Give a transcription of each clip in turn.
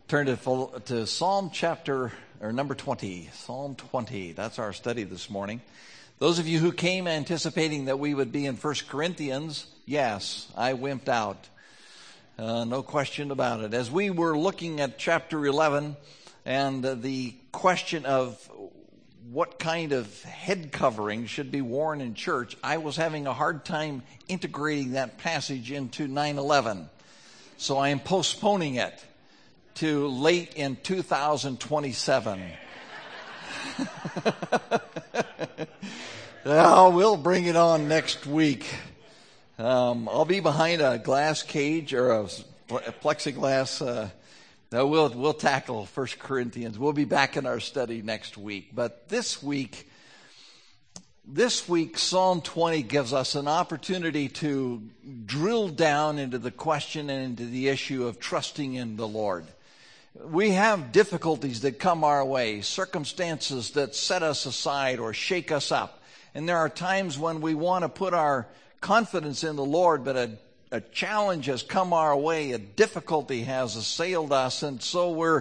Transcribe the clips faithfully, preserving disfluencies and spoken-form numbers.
Turn to, to Psalm chapter, or number twenty. Psalm twenty. That's our study this morning. Those of you who came anticipating that we would be in First Corinthians, yes, I wimped out. Uh, no question about it. As we were looking at chapter eleven and uh, the question of what kind of head covering should be worn in church, I was having a hard time integrating that passage into nine eleven. So I am postponing it to late in two thousand twenty-seven. Well, we'll bring it on next week. Um, I'll be behind a glass cage or a plexiglass. Uh, no, we'll we'll tackle First Corinthians. We'll be back in our study next week. But this week, this week, Psalm twenty gives us an opportunity to drill down into the question and into the issue of trusting in the Lord. We have difficulties that come our way, circumstances that set us aside or shake us up. And there are times when we want to put our confidence in the Lord, but a, a challenge has come our way, a difficulty has assailed us, and so we're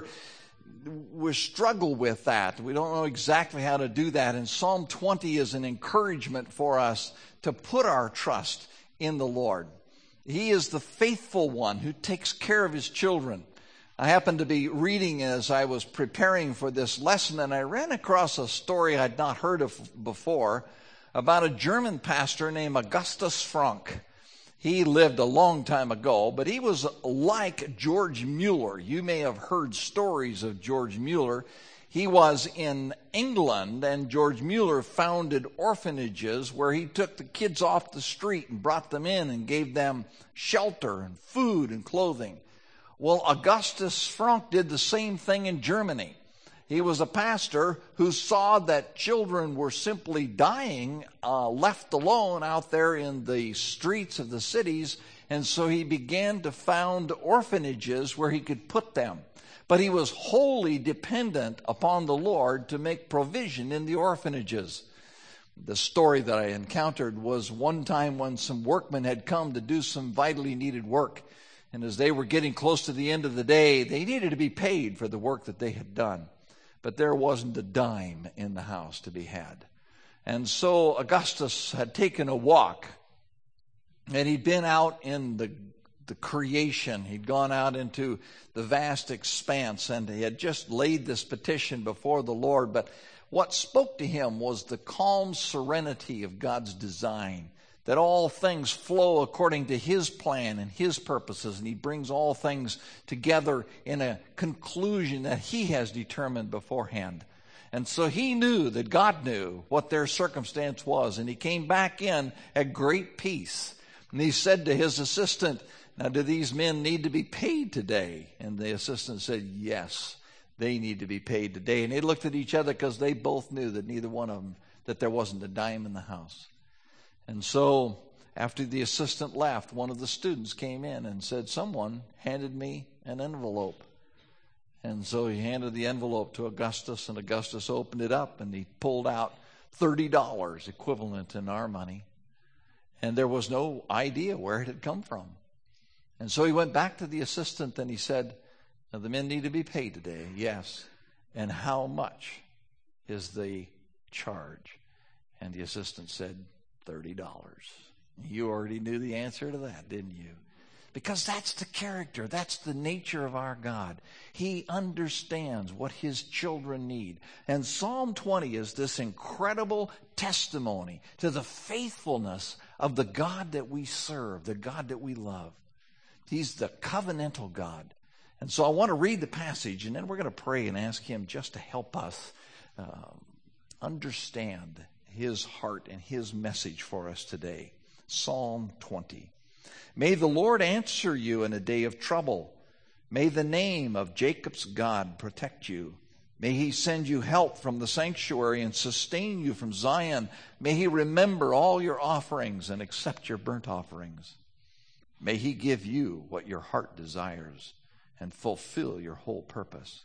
we struggle with that. We don't know exactly how to do that. And Psalm twenty is an encouragement for us to put our trust in the Lord. He is the faithful one who takes care of his children. I happened to be reading as I was preparing for this lesson, and I ran across a story I'd not heard of before about a German pastor named Augustus Frank. He lived a long time ago, but he was like George Mueller. You may have heard stories of George Mueller. He was in England, and George Mueller founded orphanages where he took the kids off the street and brought them in and gave them shelter and food and clothing. Well, Augustus Frank did the same thing in Germany. He was a pastor who saw that children were simply dying, uh, left alone out there in the streets of the cities, and so he began to found orphanages where he could put them. But he was wholly dependent upon the Lord to make provision in the orphanages. The story that I encountered was one time when some workmen had come to do some vitally needed work. And as they were getting close to the end of the day, they needed to be paid for the work that they had done. But there wasn't a dime in the house to be had. And so Augustus had taken a walk, and he'd been out in the, the creation. He'd gone out into the vast expanse, and he had just laid this petition before the Lord. But what spoke to him was the calm serenity of God's design, that all things flow according to his plan and his purposes, and he brings all things together in a conclusion that he has determined beforehand. And so he knew that God knew what their circumstance was, and he came back in at great peace. And he said to his assistant, "Now, do these men need to be paid today?" And the assistant said, "Yes, they need to be paid today." And they looked at each other because they both knew that neither one of them, that there wasn't a dime in the house. And so after the assistant left, one of the students came in and said, "Someone handed me an envelope." And so he handed the envelope to Augustus, and Augustus opened it up, and he pulled out thirty dollars, equivalent in our money. And there was no idea where it had come from. And so he went back to the assistant, and he said, "Now, the men need to be paid today." "Yes." "And how much is the charge?" And the assistant said, thirty dollars. You already knew the answer to that, didn't you? Because that's the character, that's the nature of our God. He understands what his children need. And Psalm twenty is this incredible testimony to the faithfulness of the God that we serve, the God that we love. He's the covenantal God. And so I want to read the passage, and then we're going to pray and ask him just to help us um, understand his heart and his message for us today. Psalm twenty. May the Lord answer you in a day of trouble. May the name of Jacob's God protect you. May he send you help from the sanctuary and sustain you from Zion. May he remember all your offerings and accept your burnt offerings. May he give you what your heart desires and fulfill your whole purpose.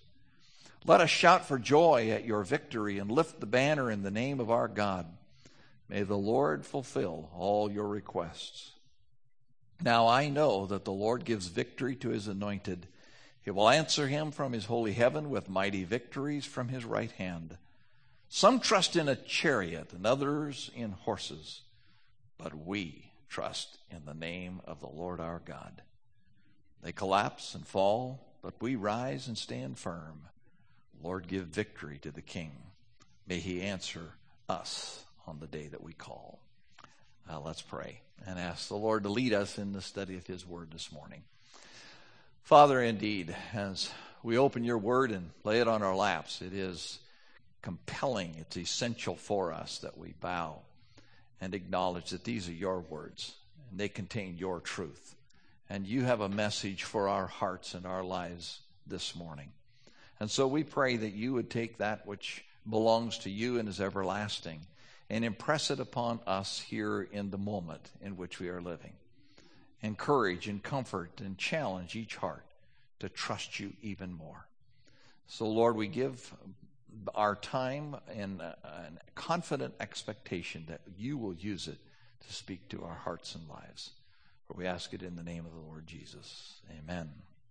Let us shout for joy at your victory and lift the banner in the name of our God. May the Lord fulfill all your requests. Now I know that the Lord gives victory to his anointed. He will answer him from his holy heaven with mighty victories from his right hand. Some trust in a chariot and others in horses, but we trust in the name of the Lord our God. They collapse and fall, but we rise and stand firm. Lord, give victory to the King. May he answer us on the day that we call. Uh, let's pray and ask the Lord to lead us in the study of his word this morning. Father, indeed, as we open your word and lay it on our laps, it is compelling, it's essential for us that we bow and acknowledge that these are your words and they contain your truth. And you have a message for our hearts and our lives this morning. And so we pray that you would take that which belongs to you and is everlasting and impress it upon us here in the moment in which we are living. Encourage and comfort and challenge each heart to trust you even more. So, Lord, we give our time in a, a confident expectation that you will use it to speak to our hearts and lives. For we ask it in the name of the Lord Jesus. Amen.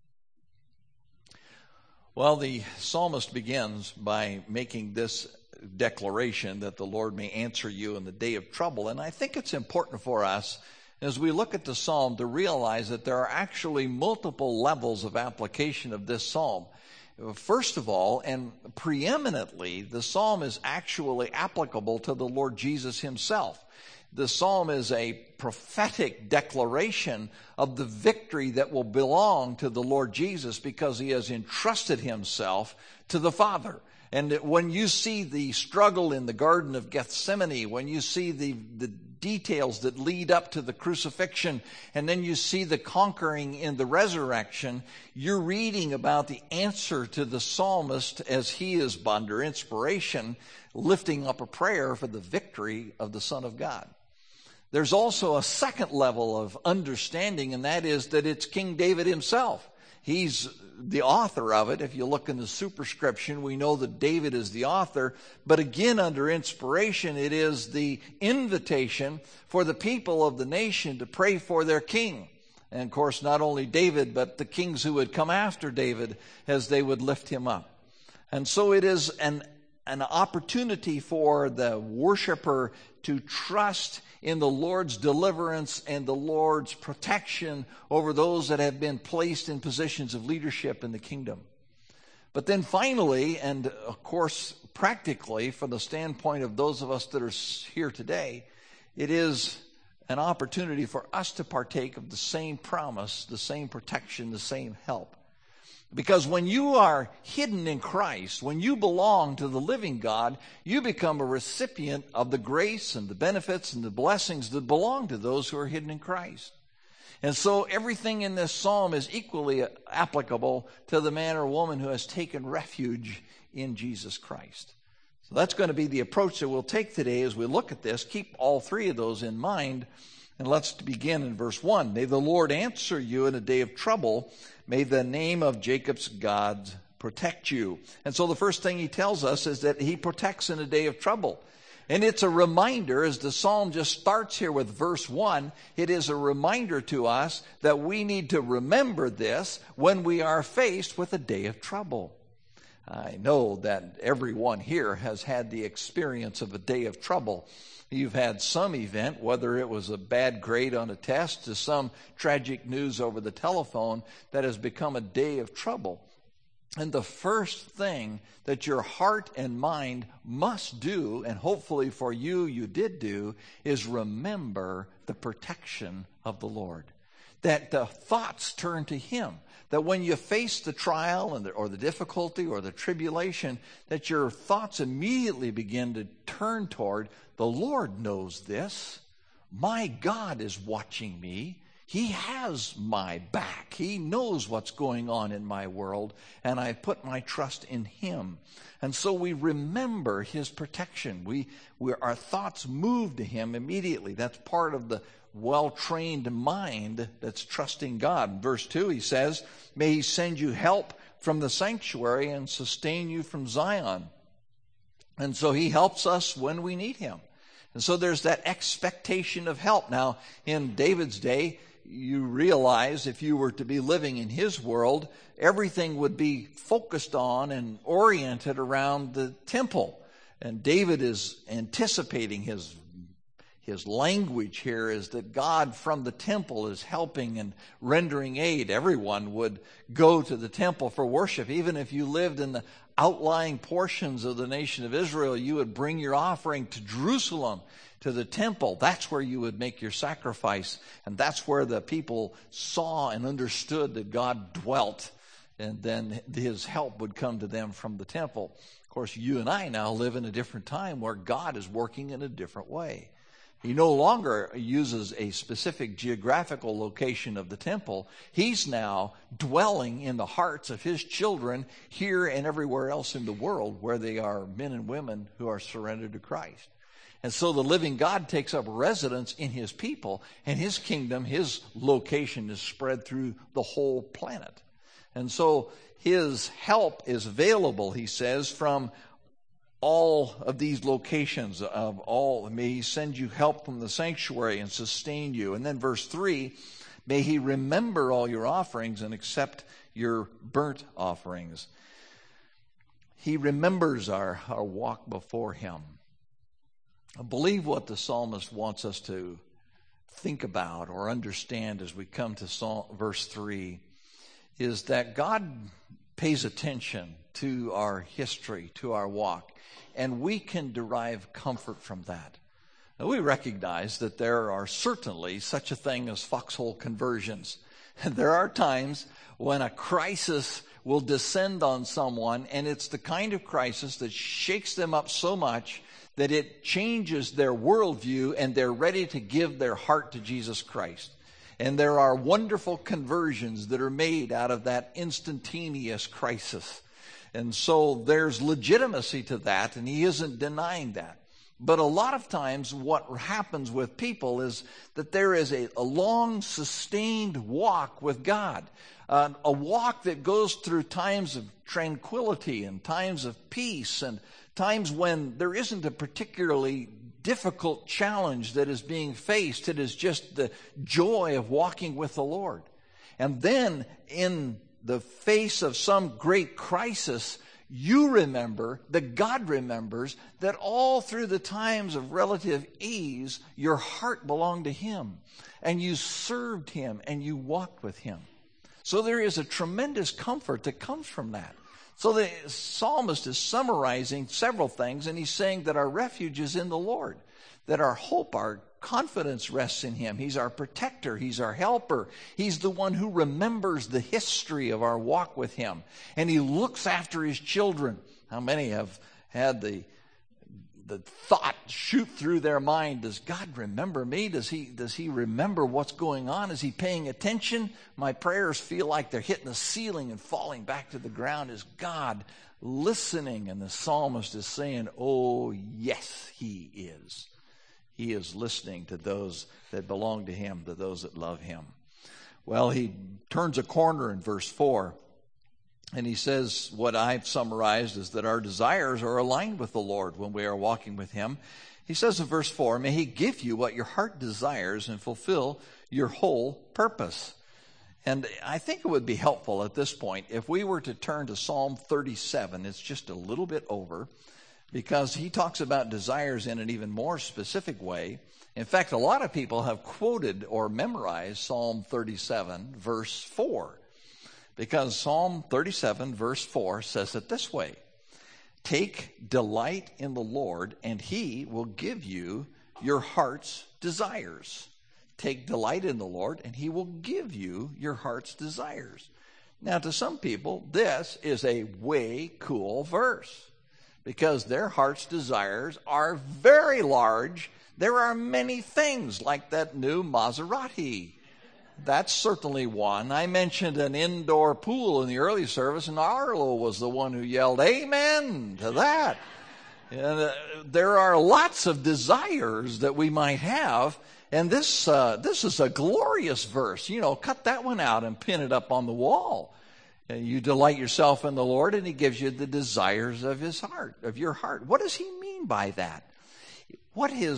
Well, the psalmist begins by making this declaration that the Lord may answer you in the day of trouble. And I think it's important for us as we look at the psalm to realize that there are actually multiple levels of application of this psalm. First of all, and preeminently, the psalm is actually applicable to the Lord Jesus himself. The psalm is a prophetic declaration of the victory that will belong to the Lord Jesus because he has entrusted himself to the Father. And when you see the struggle in the Garden of Gethsemane, when you see the, the details that lead up to the crucifixion, and then you see the conquering in the resurrection, you're reading about the answer to the psalmist as he is, under inspiration, lifting up a prayer for the victory of the Son of God. There's also a second level of understanding, and that is that it's King David himself. He's the author of it. If you look in the superscription, we know that David is the author. But again, under inspiration, it is the invitation for the people of the nation to pray for their king. And of course, not only David, but the kings who would come after David as they would lift him up. And so it is an, an opportunity for the worshiper to trust in the Lord's deliverance and the Lord's protection over those that have been placed in positions of leadership in the kingdom. But then finally, and of course practically from the standpoint of those of us that are here today, it is an opportunity for us to partake of the same promise, the same protection, the same help. Because when you are hidden in Christ, when you belong to the living God, you become a recipient of the grace and the benefits and the blessings that belong to those who are hidden in Christ. And so everything in this psalm is equally applicable to the man or woman who has taken refuge in Jesus Christ. So that's going to be the approach that we'll take today as we look at this. Keep all three of those in mind. And let's begin in verse one. May the Lord answer you in a day of trouble. May the name of Jacob's God protect you. And so the first thing he tells us is that he protects in a day of trouble. And it's a reminder, as the psalm just starts here with verse one, it is a reminder to us that we need to remember this when we are faced with a day of trouble. I know that everyone here has had the experience of a day of trouble. You've had some event, whether it was a bad grade on a test to some tragic news over the telephone, that has become a day of trouble. And the first thing that your heart and mind must do, and hopefully for you, you did do, is remember the protection of the Lord. That the thoughts turn to him. That when you face the trial and the, or the difficulty or the tribulation, that your thoughts immediately begin to turn toward, the Lord knows this. My God is watching me. He has my back. He knows what's going on in my world, and I put my trust in him. And so we remember his protection. We, we our thoughts move to him immediately. That's part of the well-trained mind that's trusting God. In verse two, he says, may he send you help from the sanctuary and sustain you from Zion. And so he helps us when we need him. And so there's that expectation of help. Now, in David's day, you realize if you were to be living in his world, everything would be focused on and oriented around the temple. And David is anticipating his His language here is that God from the temple is helping and rendering aid. Everyone would go to the temple for worship. Even if you lived in the outlying portions of the nation of Israel, you would bring your offering to Jerusalem, to the temple. That's where you would make your sacrifice. And that's where the people saw and understood that God dwelt. And then his help would come to them from the temple. Of course, you and I now live in a different time where God is working in a different way. He no longer uses a specific geographical location of the temple. He's now dwelling in the hearts of his children here and everywhere else in the world where they are men and women who are surrendered to Christ. And so the living God takes up residence in his people, and his kingdom, his location is spread through the whole planet. And so his help is available, he says, from all of these locations of all. May he send you help from the sanctuary and sustain you. And then verse three, may he remember all your offerings and accept your burnt offerings. He remembers our, our walk before him. I believe what the psalmist wants us to think about or understand as we come to Psalm, verse three is that God pays attention to our history, to our walk. And we can derive comfort from that. Now, we recognize that there are certainly such a thing as foxhole conversions. And there are times when a crisis will descend on someone, and it's the kind of crisis that shakes them up so much that it changes their worldview, and they're ready to give their heart to Jesus Christ. And there are wonderful conversions that are made out of that instantaneous crisis. And so there's legitimacy to that, and he isn't denying that. But a lot of times what happens with people is that there is a, a long, sustained walk with God. Uh, a walk that goes through times of tranquility and times of peace and times when there isn't a particularly difficult challenge that is being faced. It is just the joy of walking with the Lord. And then in the face of some great crisis, you remember, that God remembers, that all through the times of relative ease, your heart belonged to him, and you served him, and you walked with him. So there is a tremendous comfort that comes from that. So the psalmist is summarizing several things, and he's saying that our refuge is in the Lord, that our hope, our confidence rests in him. He's our protector. He's our helper. He's the one who remembers the history of our walk with him. And he looks after his children. How many have had the, the thought shoot through their mind, does God remember me? Does he, does he remember what's going on? Is he paying attention? My prayers feel like they're hitting the ceiling and falling back to the ground. Is God listening? And the psalmist is saying, oh, yes, he is. He is listening to those that belong to him, to those that love him. Well, he turns a corner in verse four, and he says what I've summarized is that our desires are aligned with the Lord when we are walking with him. He says in verse four, may he give you what your heart desires and fulfill your whole purpose. And I think it would be helpful at this point if we were to turn to Psalm thirty-seven. It's just a little bit over, because he talks about desires in an even more specific way. In fact, a lot of people have quoted or memorized Psalm thirty-seven, verse four, because Psalm thirty-seven, verse four says it this way: take delight in the Lord, and he will give you your heart's desires. Take delight in the Lord, and he will give you your heart's desires. Now, to some people, this is a way cool verse, because their heart's desires are very large. There are many things, like that new Maserati. That's certainly one. I mentioned an indoor pool in the early service, and Arlo was the one who yelled, amen to that. And uh, there are lots of desires that we might have, and this uh, this is a glorious verse. You know, cut that one out and pin it up on the wall. You delight yourself in the Lord, and he gives you the desires of his heart, of your heart. What does he mean by that? What his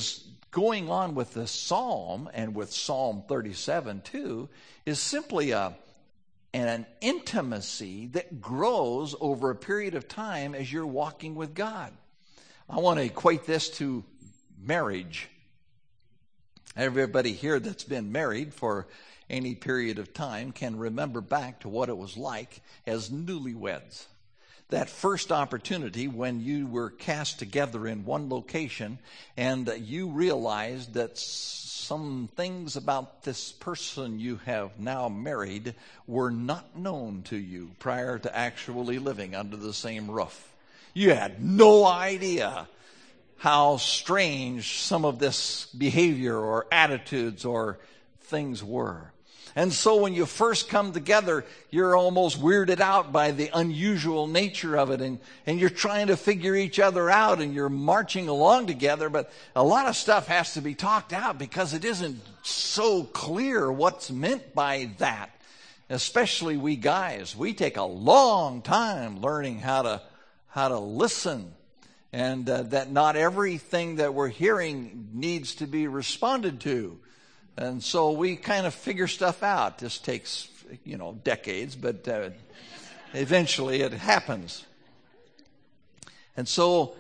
going on with this psalm and with Psalm thirty-seven too is simply a an intimacy that grows over a period of time as you're walking with God. I want to equate this to marriage. Everybody here that's been married for any period of time can remember back to what it was like as newlyweds. That first opportunity when you were cast together in one location and you realized that some things about this person you have now married were not known to you prior to actually living under the same roof. You had no idea how strange some of this behavior or attitudes or things were. And so when you first come together, you're almost weirded out by the unusual nature of it. And, and you're trying to figure each other out and you're marching along together. But a lot of stuff has to be talked out because it isn't so clear what's meant by that. Especially we guys. We take a long time learning how to, how to listen. And uh, that not everything that we're hearing needs to be responded to. And so we kind of figure stuff out. This takes, you know, decades, but uh, eventually it happens. And so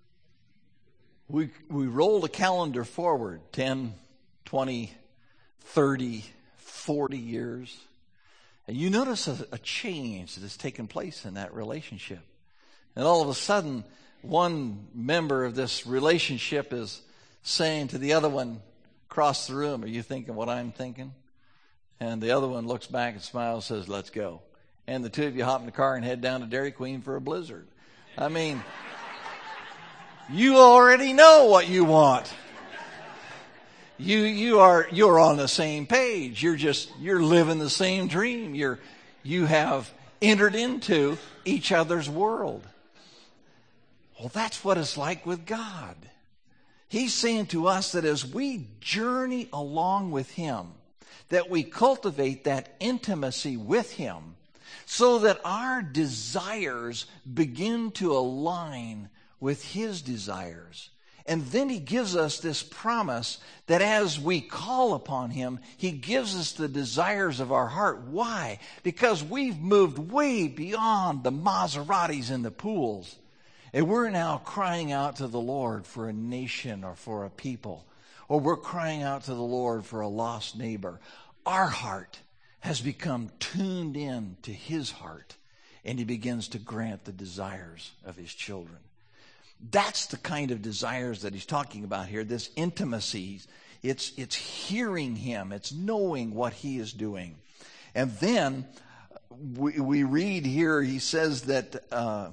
we we roll the calendar forward ten, twenty, thirty, forty years. And you notice a, a change that has taken place in that relationship. And all of a sudden, one member of this relationship is saying to the other one, across the room, are you thinking what I'm thinking? And the other one looks back and smiles and says, let's go. And the two of you hop in the car and head down to Dairy Queen for a blizzard. I mean, you already know what you want. You you are you're on the same page. You're just you're living the same dream. You're you have entered into each other's world. Well, that's what it's like with God. He's saying to us that as we journey along with Him, that we cultivate that intimacy with Him so that our desires begin to align with His desires. And then He gives us this promise that as we call upon Him, He gives us the desires of our heart. Why? Because we've moved way beyond the Maseratis and the pools. And we're now crying out to the Lord for a nation or for a people. Or we're crying out to the Lord for a lost neighbor. Our heart has become tuned in to His heart. And He begins to grant the desires of His children. That's the kind of desires that He's talking about here. This intimacy. It's, it's hearing Him. It's knowing what He is doing. And then we, we read here, He says that... Uh,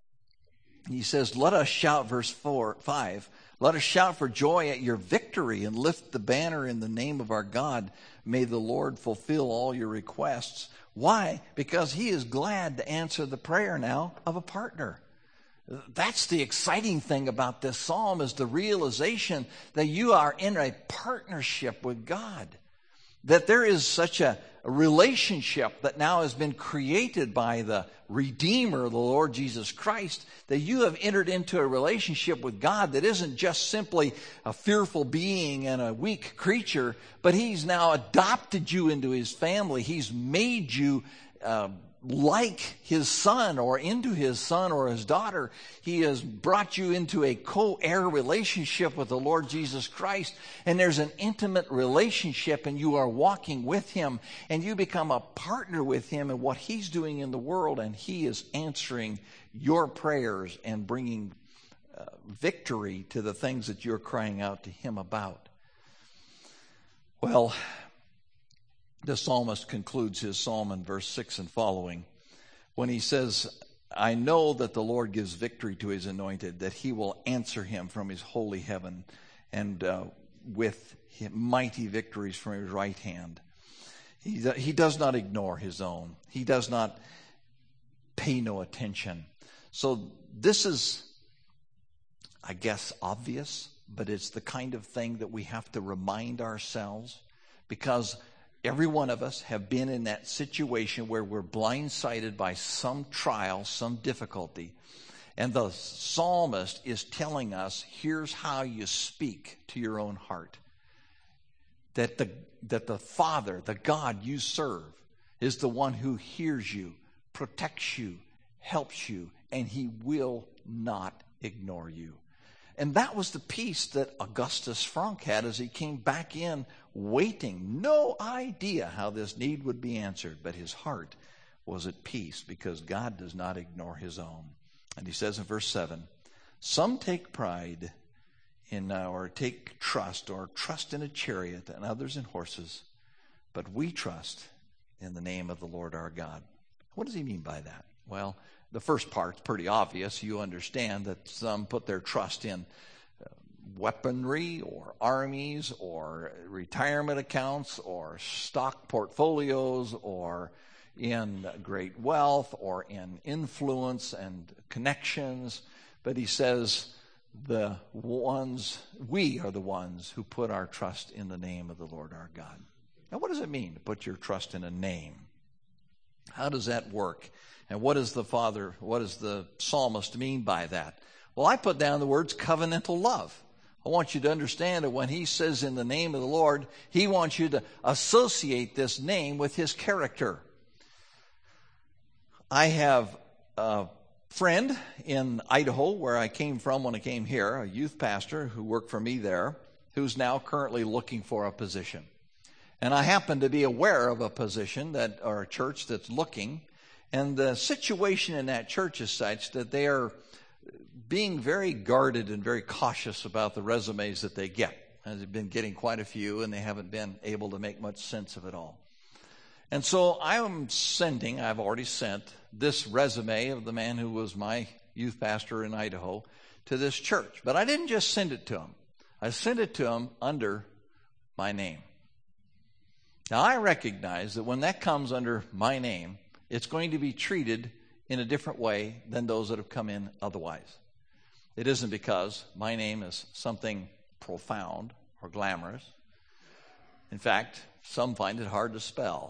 He says, let us shout, verse four, five, let us shout for joy at your victory and lift the banner in the name of our God. May the Lord fulfill all your requests. Why? Because He is glad to answer the prayer now of a partner. That's the exciting thing about this psalm is the realization that you are in a partnership with God. That there is such a relationship that now has been created by the Redeemer, the Lord Jesus Christ, that you have entered into a relationship with God that isn't just simply a fearful being and a weak creature, but He's now adopted you into His family. He's made you uh, like His son or into His son or His daughter. He has brought you into a co-heir relationship with the Lord Jesus Christ. And there's an intimate relationship and you are walking with Him and you become a partner with Him in what He's doing in the world. And He is answering your prayers and bringing uh, victory to the things that you're crying out to Him about. Well, the psalmist concludes his psalm in verse six and following when he says, I know that the Lord gives victory to His anointed, that He will answer him from His holy heaven and uh, with mighty victories from His right hand. He, he does not ignore His own. He does not pay no attention. So this is, I guess, obvious, but it's the kind of thing that we have to remind ourselves because every one of us have been in that situation where we're blindsided by some trial, some difficulty. And the psalmist is telling us, here's how you speak to your own heart. That the, that the Father, the God you serve, is the one who hears you, protects you, helps you, and he will not ignore you. And that was the peace that Augustus Frank had as he came back in waiting. No idea how this need would be answered, but his heart was at peace because God does not ignore his own. And he says in verse seven, some take pride in, uh, or take trust, or trust in a chariot and others in horses, but we trust in the name of the Lord our God. What does he mean by that? Well, the first part's pretty obvious. You understand that some put their trust in uh, weaponry or armies or retirement accounts or stock portfolios or in great wealth or in influence and connections. But he says the ones, we are the ones who put our trust in the name of the Lord our God. Now, what does it mean to put your trust in a name? How does that work? And what does the Father, what does the psalmist mean by that? Well, I put down the words covenantal love. I want you to understand that when he says in the name of the Lord, he wants you to associate this name with his character. I have a friend in Idaho, where I came from when I came here, a youth pastor who worked for me there, who's now currently looking for a position. And I happen to be aware of a position that, or a church that's looking, and the situation in that church is such that they are being very guarded and very cautious about the resumes that they get. And they've been getting quite a few, and they haven't been able to make much sense of it all. And so I am sending, I've already sent, this resume of the man who was my youth pastor in Idaho to this church. But I didn't just send it to him. I sent it to him under my name. Now, I recognize that when that comes under my name, it's going to be treated in a different way than those that have come in otherwise. It isn't because my name is something profound or glamorous. In fact, some find it hard to spell.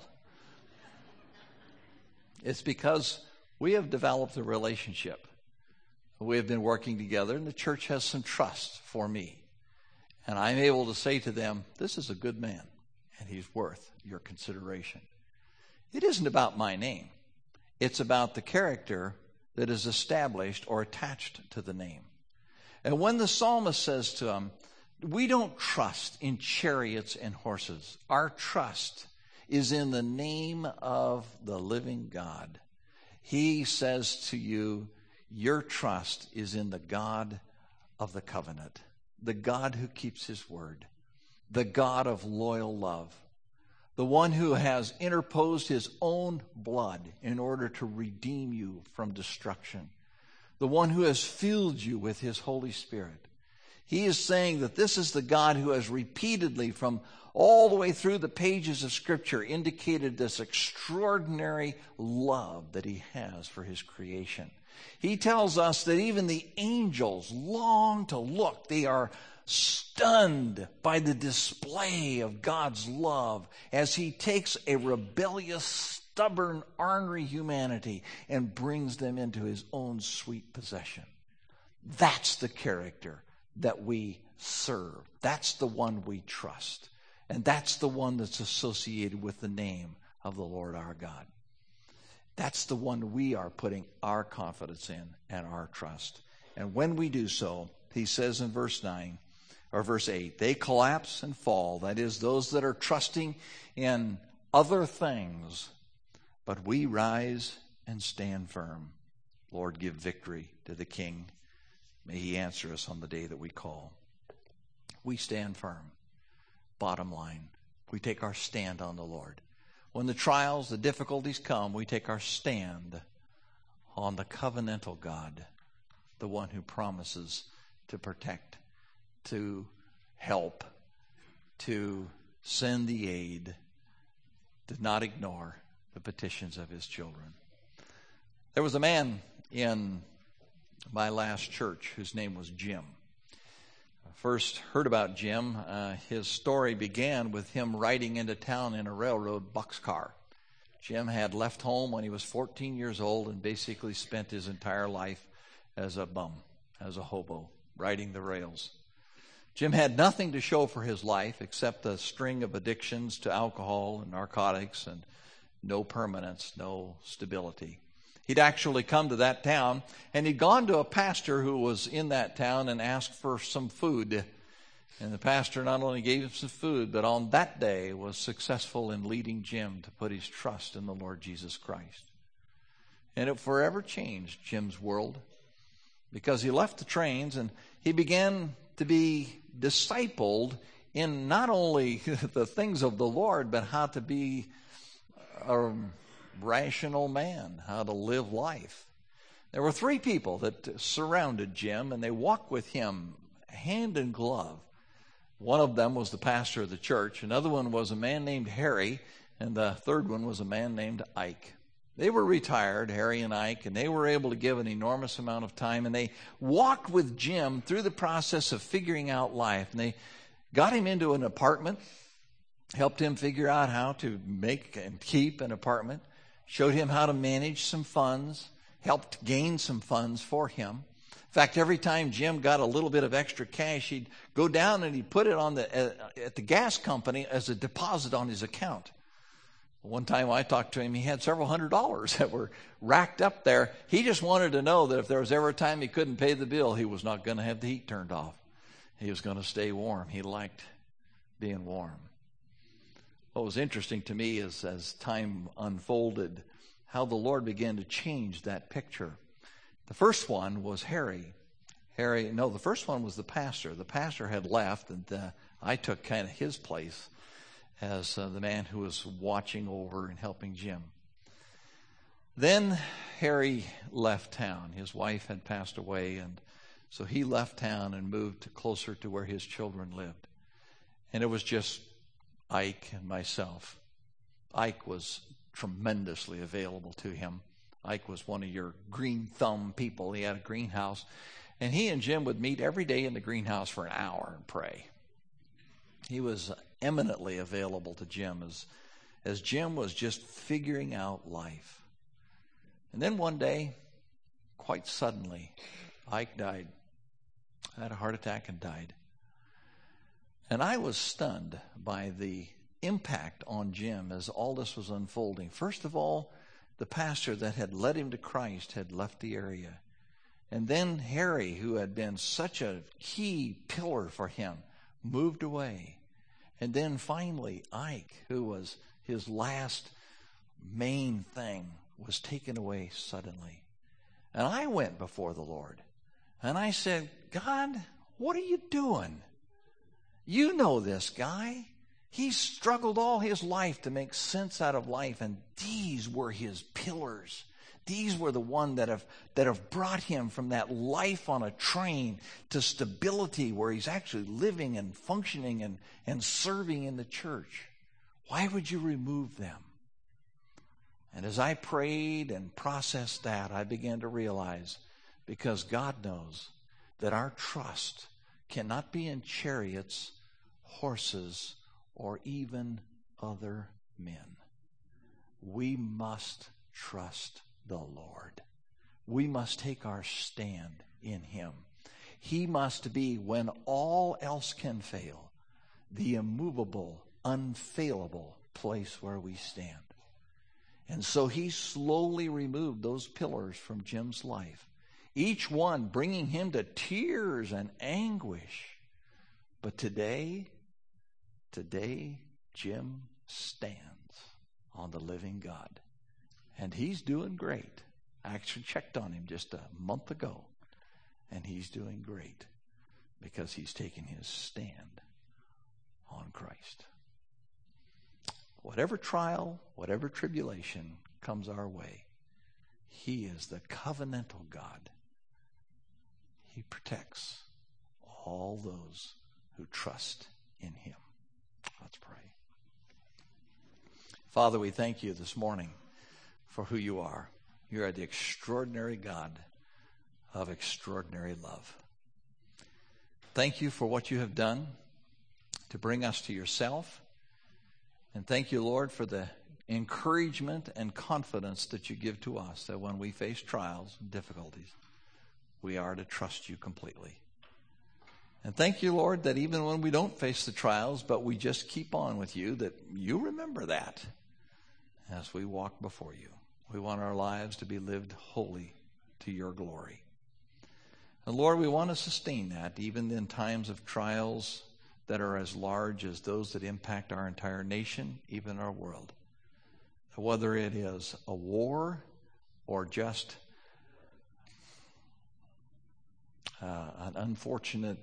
It's because we have developed a relationship. We have been working together, and the church has some trust for me. And I'm able to say to them, this is a good man, and he's worth your consideration. It isn't about my name. It's about the character that is established or attached to the name. And when the psalmist says to him, we don't trust in chariots and horses. Our trust is in the name of the living God. He says to you, your trust is in the God of the covenant, the God who keeps his word, the God of loyal love, the one who has interposed his own blood in order to redeem you from destruction, the one who has filled you with his Holy Spirit. He is saying that this is the God who has repeatedly, from all the way through the pages of Scripture, indicated this extraordinary love that he has for his creation. He tells us that even the angels long to look. They are stunned by the display of God's love as he takes a rebellious, stubborn, ornery humanity and brings them into his own sweet possession. That's the character that we serve. That's the one we trust. And that's the one that's associated with the name of the Lord our God. That's the one we are putting our confidence in and our trust. And when we do so, he says in verse nine, or verse eight, they collapse and fall. That is, those that are trusting in other things. But we rise and stand firm. Lord, give victory to the King. May he answer us on the day that we call. We stand firm. Bottom line, we take our stand on the Lord. When the trials, the difficulties come, we take our stand on the covenantal God, the one who promises to protect, to help, to send the aid, to not ignore the petitions of his children. There was a man in my last church whose name was Jim. I first heard about Jim. Uh, his story began with him riding into town in a railroad boxcar. Jim had left home when he was fourteen years old and basically spent his entire life as a bum, as a hobo, riding the rails. Jim had nothing to show for his life except a string of addictions to alcohol and narcotics and no permanence, no stability. He'd actually come to that town, and he'd gone to a pastor who was in that town and asked for some food. And the pastor not only gave him some food, but on that day was successful in leading Jim to put his trust in the Lord Jesus Christ. And it forever changed Jim's world, because he left the trains and he began to be discipled in not only the things of the Lord, but how to be a rational man, how to live life. There were three people that surrounded Jim, and they walked with him hand in glove. One of them was the pastor of the church. Another one was a man named Harry, and the third one was a man named Ike. They were retired, Harry and Ike, and they were able to give an enormous amount of time, and they walked with Jim through the process of figuring out life. And they got him into an apartment, helped him figure out how to make and keep an apartment, showed him how to manage some funds, helped gain some funds for him. In fact, every time Jim got a little bit of extra cash, he'd go down and he'd put it on the uh, at the gas company as a deposit on his account. One time I talked to him, he had several hundred dollars that were racked up there. He just wanted to know that if there was ever a time he couldn't pay the bill, he was not going to have the heat turned off. He was going to stay warm. He liked being warm. What was interesting to me is, as time unfolded, how the Lord began to change that picture. The first one was Harry. Harry, no, the first one was the pastor. The pastor had left, and uh, I took kind of his place as uh, the man who was watching over and helping Jim. Then Harry left town. His wife had passed away, and so he left town and moved closer to where his children lived. And it was just Ike and myself. Ike was tremendously available to him. Ike was one of your green thumb people. He had a greenhouse, and he and Jim would meet every day in the greenhouse for an hour and pray. He was eminently available to Jim as, as Jim was just figuring out life. And then one day, quite suddenly, Ike died. Had a heart attack and died. And I was stunned by the impact on Jim as all this was unfolding. First of all, the pastor that had led him to Christ had left the area. And then Harry, who had been such a key pillar for him, moved away. And then finally, Ike, who was his last main thing, was taken away suddenly. And I went before the Lord, and I said, God, what are you doing? You know this guy. He's struggled all his life to make sense out of life, and these were his pillars. These were the one that have that have brought him from that life on a train to stability where he's actually living and functioning and, and serving in the church. Why would you remove them? And as I prayed and processed that, I began to realize, because God knows that our trust cannot be in chariots, horses, or even other men. We must trust the Lord. We must take our stand in Him. He must be, when all else can fail, the immovable, unfailable place where we stand. And so He slowly removed those pillars from Jim's life, each one bringing him to tears and anguish. But today, today, Jim stands on the living God. And he's doing great. I actually checked on him just a month ago, and he's doing great because he's taking his stand on Christ. Whatever trial, whatever tribulation comes our way, He is the covenantal God. He protects all those who trust in Him. Let's pray. Father, we thank You this morning for who You are. You are the extraordinary God of extraordinary love. Thank You for what You have done to bring us to Yourself. And thank You, Lord, for the encouragement and confidence that You give to us, that when we face trials and difficulties, we are to trust you completely. And thank you, Lord, that even when we don't face the trials, but we just keep on with you, that you remember that as we walk before you. We want our lives to be lived wholly to your glory. And Lord, we want to sustain that even in times of trials that are as large as those that impact our entire nation, even our world. Whether it is a war or just uh, an unfortunate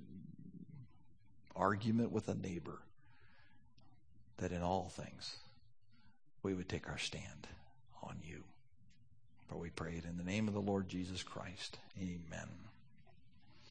argument with a neighbor, that in all things we would take our stand on you. For we pray it in the name of the Lord Jesus Christ. Amen.